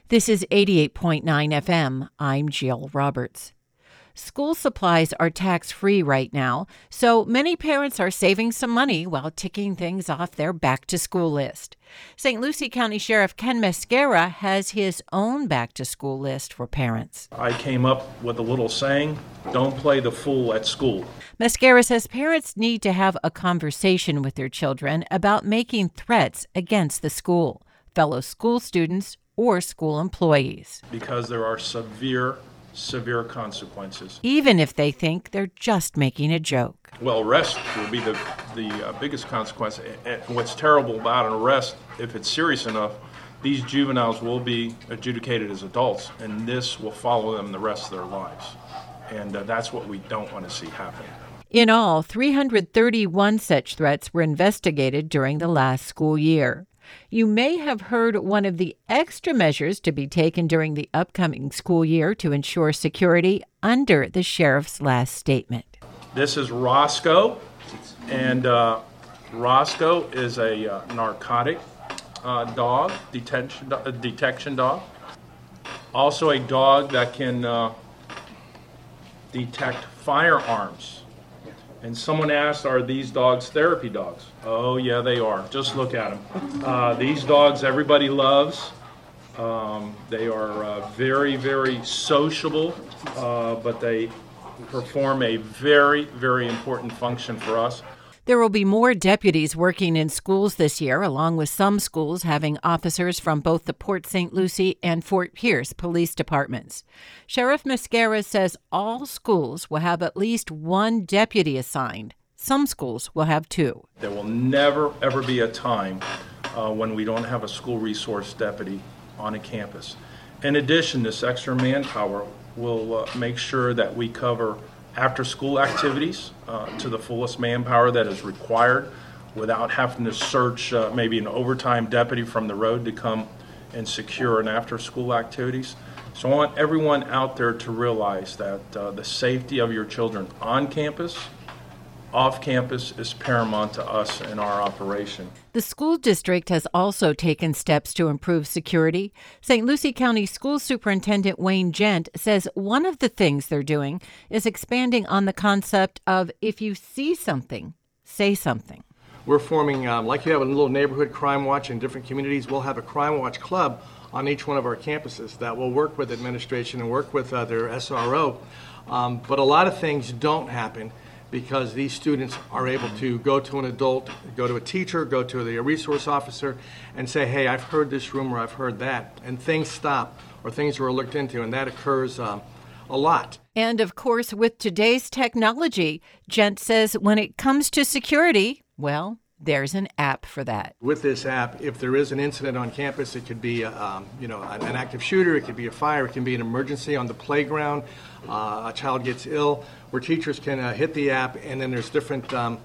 This is 88.9 FM. I'm Jill Roberts. School supplies are tax-free right now, so many parents are saving some money while ticking things off their back-to-school list. St. Lucie County Sheriff Ken Mascara has his own back-to-school list for parents. I came up with a little saying, don't play the fool at school. Mascara says parents need to have a conversation with their children about making threats against the school, fellow school students, or school employees. Because there are severe consequences. Even if they think they're just making a joke. Well, arrest will be the biggest consequence. And what's terrible about an arrest, if it's serious enough, these juveniles will be adjudicated as adults, and this will follow them the rest of their lives. And that's what we don't want to see happen. In all, 331 such threats were investigated during the last school year. You may have heard one of the extra measures to be taken during the upcoming school year to ensure security under the sheriff's last statement. This is Roscoe, and Roscoe is a narcotic dog, detection dog. Also a dog that can detect firearms. And someone asked, are these dogs therapy dogs? Oh, yeah, they are. Just look at them. These dogs everybody loves. They are very, very sociable, but they perform a very, very important function for us. There will be more deputies working in schools this year, along with some schools having officers from both the Port St. Lucie and Fort Pierce police departments. Sheriff Mascara says all schools will have at least one deputy assigned. Some schools will have two. There will never, ever be a time when we don't have a school resource deputy on a campus. In addition, this extra manpower will make sure that we cover after-school activities to the fullest manpower that is required without having to search maybe an overtime deputy from the road to come and secure an after-school activities. So I want everyone out there to realize that the safety of your children on campus, off campus is paramount to us in our operation. The school district has also taken steps to improve security. St. Lucie County School Superintendent Wayne Gent says one of the things they're doing is expanding on the concept of if you see something, say something. We're forming, like you have a little neighborhood crime watch in different communities, we'll have a crime watch club on each one of our campuses that will work with administration and work with their SRO. But a lot of things don't happen because these students are able to go to an adult, go to a teacher, go to the resource officer, and say, hey, I've heard this rumor, I've heard that, and things stop or things are looked into, and that occurs a lot. And, of course, with today's technology, Gent says when it comes to security, well, there's an app for that. With this app, if there is an incident on campus, it could be an active shooter, it could be a fire, it can be an emergency on the playground, a child gets ill, where teachers can hit the app, and then there's different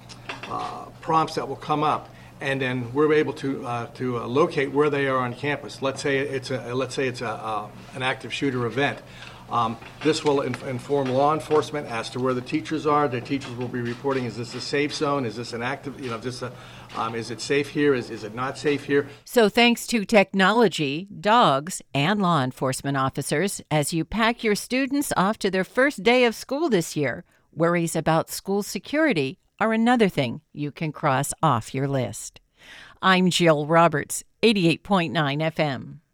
prompts that will come up, and then we're able to locate where they are on campus. Let's say it's an active shooter event. This will inform law enforcement as to where the teachers are. The teachers will be reporting, is this a safe zone? Is this an active, is it safe here? Is it not safe here? So thanks to technology, dogs, and law enforcement officers, as you pack your students off to their first day of school this year, worries about school security are another thing you can cross off your list. I'm Jill Roberts, 88.9 FM.